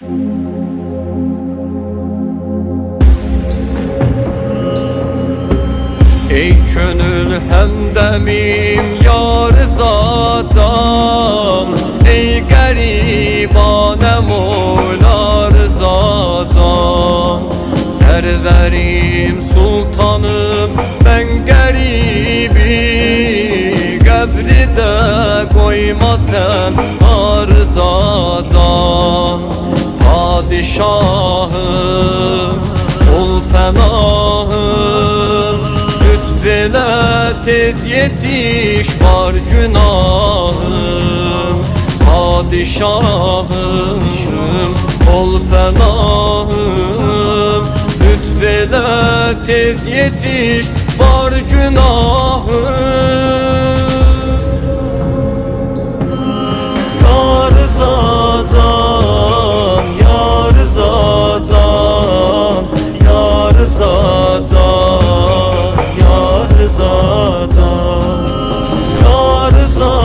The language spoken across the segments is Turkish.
Ey könül hemdemim yar zatan, ey garibanem oylar zatan. Serverim sultanım ben garibi, qəbride koyma tenhar zatan. Padişahım ol penahım, lütfeyle tez yetiş var günahım. Padişahım ol penahım, lütfeyle tez yetiş var günahım. Yar zatan, yar zatan, yar zatan, yar zatan, yar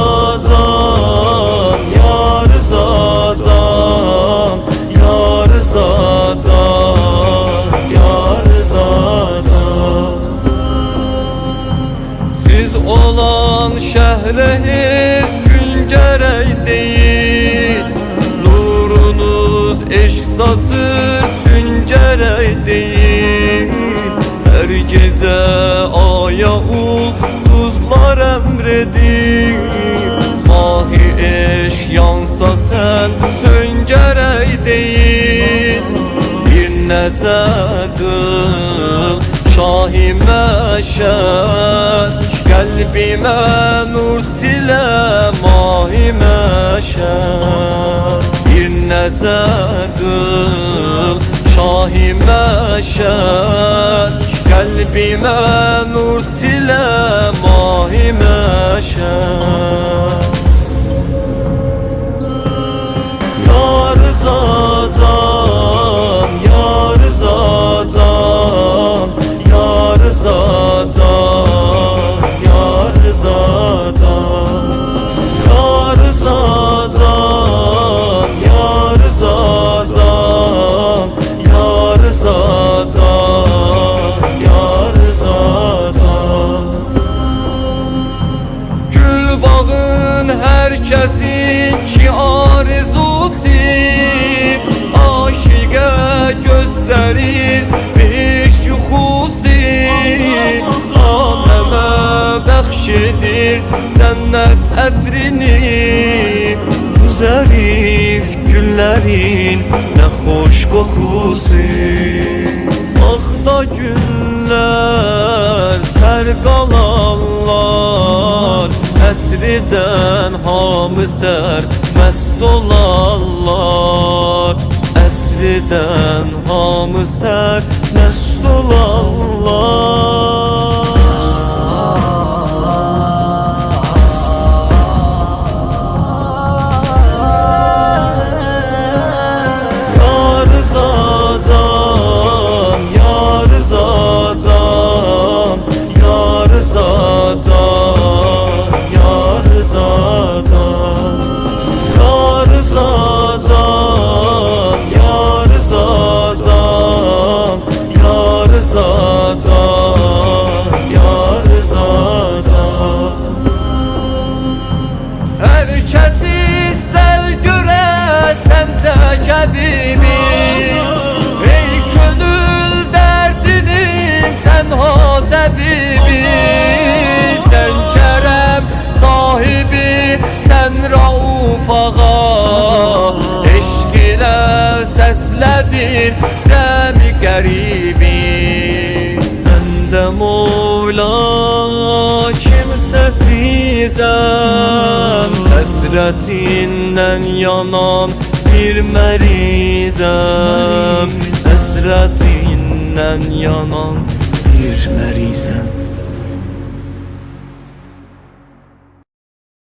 zatan, yar zatan, yar zatan, yar zatan. Siz olan şehre hiç gün gerek değil, nurunuz eşk satır süngerek değil. Her gece aya ulduzlar emredir, mahi eşk yansa sen söngerek değil. Bir nezar kıl şahi meşer, kalbime nur sile mahi meşer. Bir nezar kıl şahi meşer, kalbime nur sile mahi meşer. Yar zatan, yar zatan, yar zatan, yar zatan, yar zatan, yar zatan, yar zatan, yar zatan. Gül bağın herkesin ki arzusi, aşığa gösterir beş yuhusi. Aleme bəxşedir cennet etrini, bu zarif güllerin ne hoş kokusu. Ağda günler ter kalanlar, etriden hamı ser mest olanlar. Etriden hamı ser mest olanlar. Yar zatan, yar zatan, yar zatan, yar zatan, yar zatan, yar zatan, yar zatan, yar zatan. Herkes ister göresen de cebimi, ey gönül derdinin tenha tabibi. Sen kerem sahibi, sen Rauf ağa, eşk ile sesledin cemi garibi. Ben de Mevla kimsesizem, hasretinden yanan bir merizem, hasretinden yanan bir merizem.